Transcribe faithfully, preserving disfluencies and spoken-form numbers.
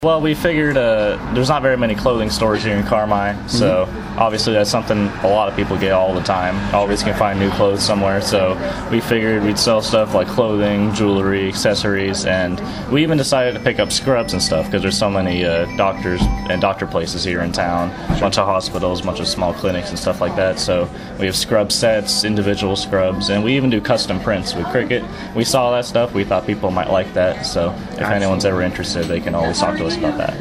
Well, we figured uh, there's not very many clothing stores here in Carmi, so mm-hmm. obviously that's something a lot of people get all the time. Always can find new clothes somewhere, so we figured we'd sell stuff like clothing, jewelry, accessories, and we even decided to pick up scrubs and stuff because there's so many uh, doctors and doctor places here in town, a bunch of hospitals, a bunch of small clinics and stuff like that, so we have scrub sets, individual scrubs, and we even do custom prints with Cricut. We saw that stuff, we thought people might like that, so if anyone's ever interested, they can always talk to us about that.